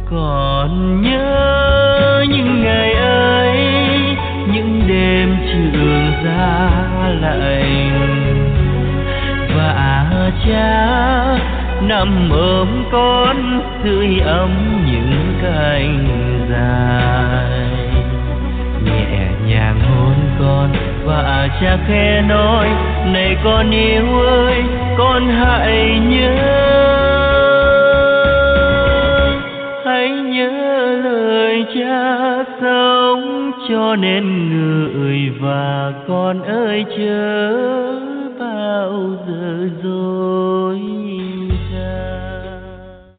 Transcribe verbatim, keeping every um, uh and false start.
Còn nhớ những ngày ấy, những đêm trường giá lạnh, và cha nằm ôm con sưởi ấm những cánh dài, nhẹ nhàng hôn con và cha khẽ nói: này con yêu ơi, con hãy nhớ, hãy nhớ lời cha sống cho nên người, và con ơi chớ bao giờ rồi.